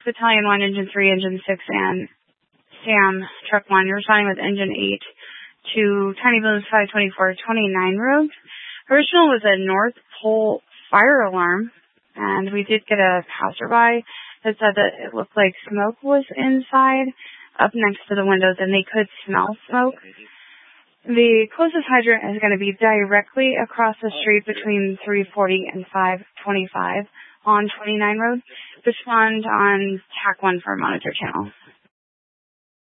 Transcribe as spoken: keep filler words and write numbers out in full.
Battalion one, Engine three, Engine six, and SAM Truck one. You're responding with Engine eight to Tiny Balloons five twenty-four twenty-nine road. Original was a North Pole fire alarm, and we did get a passerby that said that it looked like smoke was inside, up next to the windows, and they could smell smoke. The closest hydrant is going to be directly across the street between three forty and five twenty-five on twenty-nine road. Respond on T A C one for monitor channel.